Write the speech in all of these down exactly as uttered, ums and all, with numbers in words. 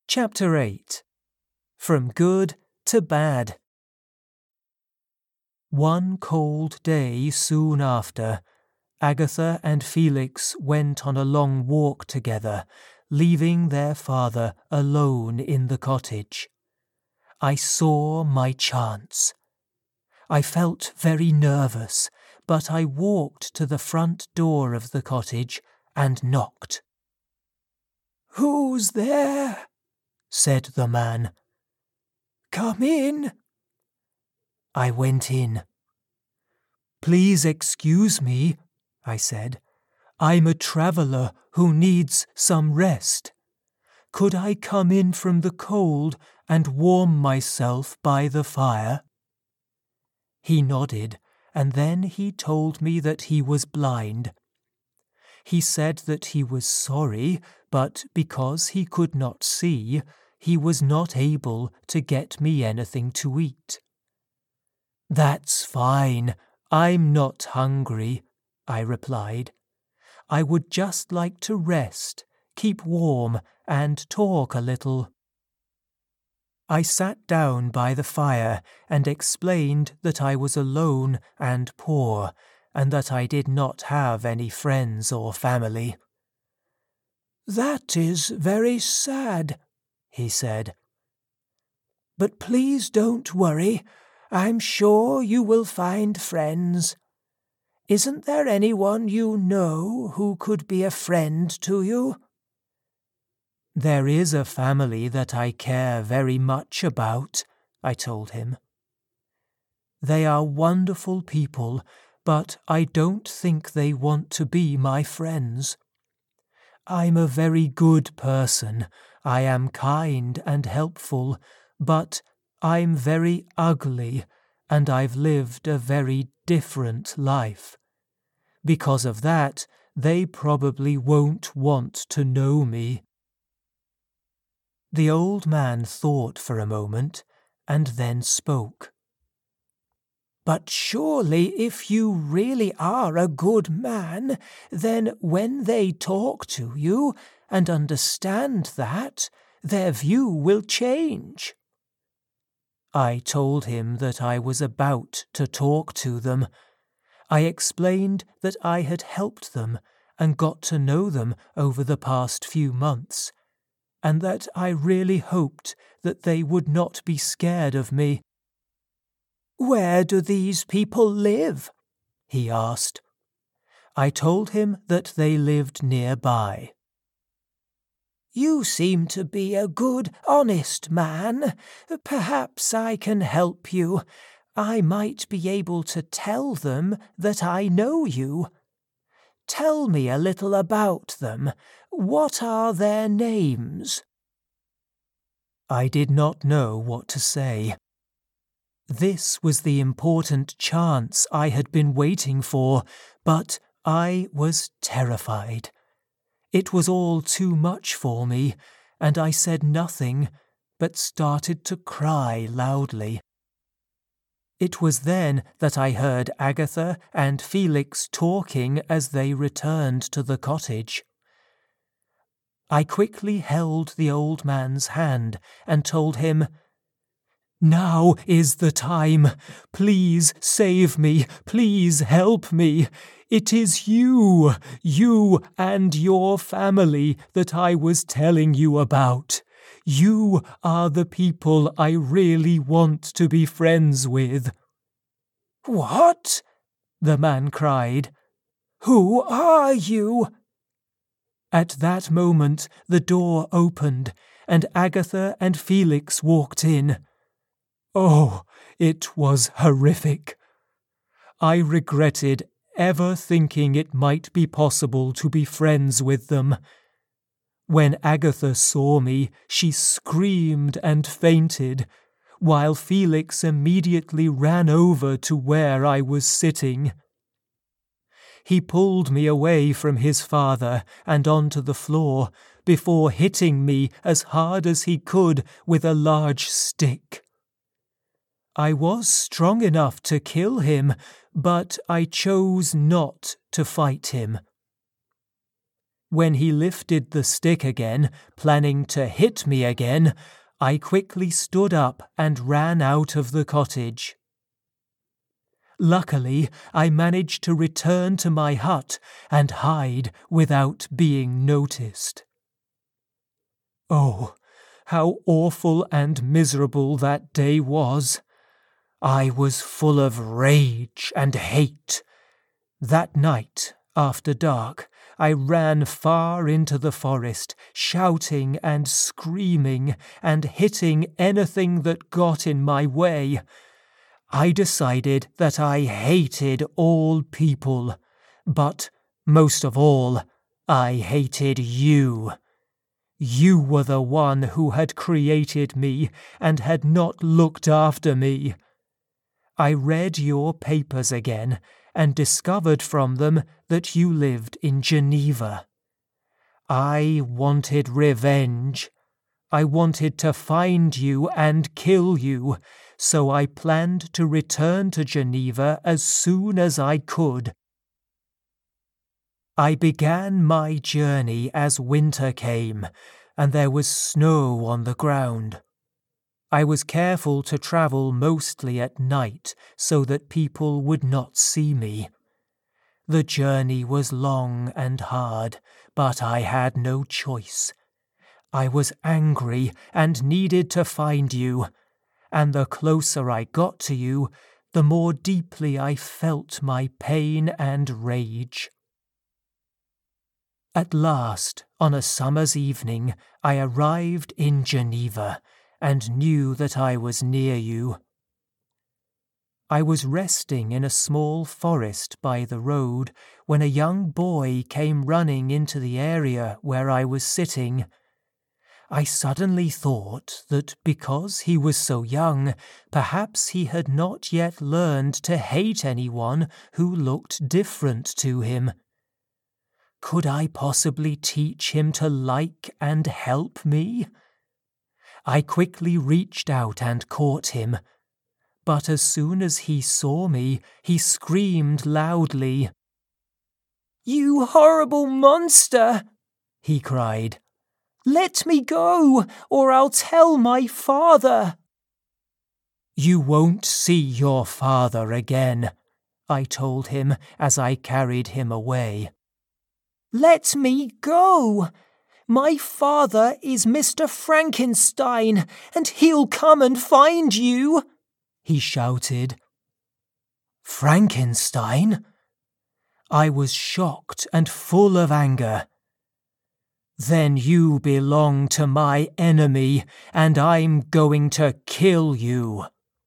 Chapter eight. From Good to Bad. One cold day soon after, Agatha and Felix went on a long walk together, leaving their father alone in the cottage. I saw my chance. I felt very nervous, but I walked to the front door of the cottage and knocked. "Who's there?" said the man. "Come in." I went in. "Please excuse me," I said. "I'm a traveller who needs some rest. Could I come in from the cold and warm myself by the fire?" He nodded, and then he told me that he was blind. He said that he was sorry, but because he could not see, he was not able to get me anything to eat. "That's fine. I'm not hungry," I replied. "I would just like to rest, keep warm, and talk a little." I sat down by the fire and explained that I was alone and poor, and that I did not have any friends or family. "That is very sad," he said. "But please don't worry. I'm sure you will find friends. Isn't there anyone you know who could be a friend to you?" "There is a family that I care very much about," I told him. "They are wonderful people, but I don't think they want to be my friends. I'm a very good person, I am kind and helpful, but I'm very ugly, and I've lived a very different life. Because of that, they probably won't want to know me." The old man thought for a moment, and then spoke. "But surely if you really are a good man, then when they talk to you and understand that, their view will change." I told him that I was about to talk to them. I explained that I had helped them and got to know them over the past few months, and that I really hoped that they would not be scared of me. "Where do these people live?" he asked. I told him that they lived nearby. "You seem to be a good, honest man. Perhaps I can help you. I might be able to tell them that I know you. Tell me a little about them. What are their names?" I did not know what to say. This was the important chance I had been waiting for, but I was terrified. It was all too much for me, and I said nothing, but started to cry loudly. It was then that I heard Agatha and Felix talking as they returned to the cottage. I quickly held the old man's hand and told him, "Now is the time. Please save me. Please help me. It is you, you and your family that I was telling you about. You are the people I really want to be friends with." "What?" the man cried. "Who are you?" At that moment the door opened, and Agatha and Felix walked in. Oh, it was horrific. I regretted ever thinking it might be possible to be friends with them. When Agatha saw me, she screamed and fainted, while Felix immediately ran over to where I was sitting. He pulled me away from his father and onto the floor before hitting me as hard as he could with a large stick. I was strong enough to kill him, but I chose not to fight him. When he lifted the stick again, planning to hit me again, I quickly stood up and ran out of the cottage. Luckily, I managed to return to my hut and hide without being noticed. Oh, how awful and miserable that day was! I was full of rage and hate. That night, after dark, I ran far into the forest, shouting and screaming and hitting anything that got in my way. I decided that I hated all people, but most of all, I hated you. You were the one who had created me and had not looked after me. I read your papers again and discovered from them that you lived in Geneva. I wanted revenge. I wanted to find you and kill you, so I planned to return to Geneva as soon as I could. I began my journey as winter came, and there was snow on the ground. I was careful to travel mostly at night so that people would not see me. The journey was long and hard, but I had no choice. I was angry and needed to find you, and the closer I got to you, the more deeply I felt my pain and rage. At last, on a summer's evening, I arrived in Geneva and knew that I was near you. I was resting in a small forest by the road when a young boy came running into the area where I was sitting. I suddenly thought that because he was so young, perhaps he had not yet learned to hate anyone who looked different to him. Could I possibly teach him to like and help me? I quickly reached out and caught him, but as soon as he saw me, he screamed loudly. "You horrible monster!" he cried. "Let me go, or I'll tell my father." "You won't see your father again," I told him as I carried him away. "Let me go! My father is Mister Frankenstein, and he'll come and find you," he shouted. Frankenstein? I was shocked and full of anger. "Then you belong to my enemy, and I'm going to kill you."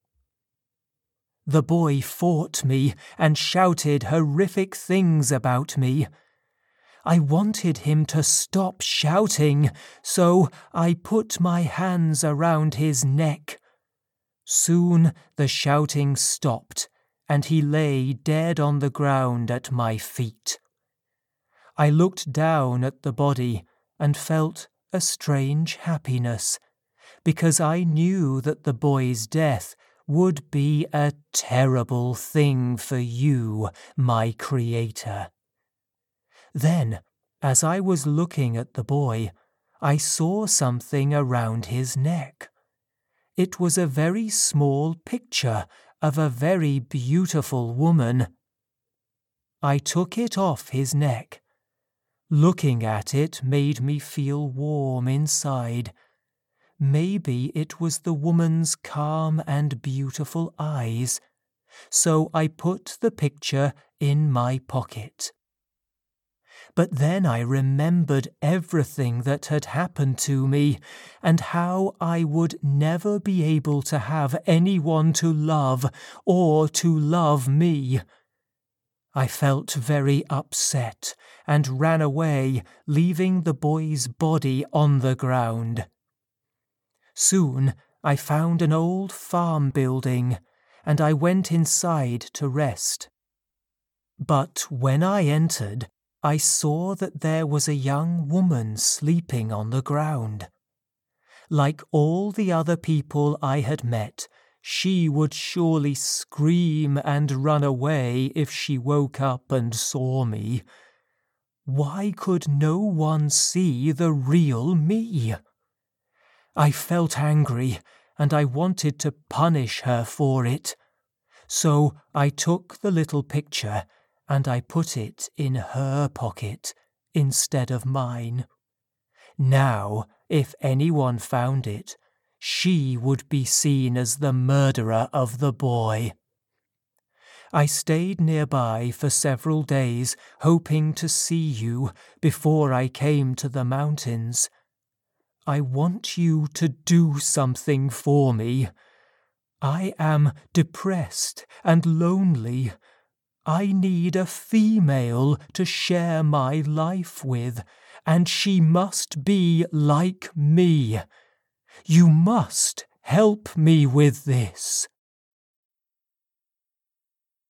The boy fought me and shouted horrific things about me. I wanted him to stop shouting, so I put my hands around his neck. Soon the shouting stopped, and he lay dead on the ground at my feet. I looked down at the body and felt a strange happiness, because I knew that the boy's death would be a terrible thing for you, my Creator. Then, as I was looking at the boy, I saw something around his neck. It was a very small picture of a very beautiful woman. I took it off his neck. Looking at it made me feel warm inside. Maybe it was the woman's calm and beautiful eyes, so I put the picture in my pocket. But then I remembered everything that had happened to me, and how I would never be able to have anyone to love or to love me. I felt very upset and ran away, leaving the boy's body on the ground. Soon I found an old farm building, and I went inside to rest. But when I entered, I saw that there was a young woman sleeping on the ground. Like all the other people I had met, she would surely scream and run away if she woke up and saw me. Why could no one see the real me? I felt angry, and I wanted to punish her for it. So I took the little picture and I put it in her pocket instead of mine. Now, if anyone found it, she would be seen as the murderer of the boy. I stayed nearby for several days, hoping to see you before I came to the mountains. I want you to do something for me. I am depressed and lonely. I need a female to share my life with, and she must be like me. You must help me with this.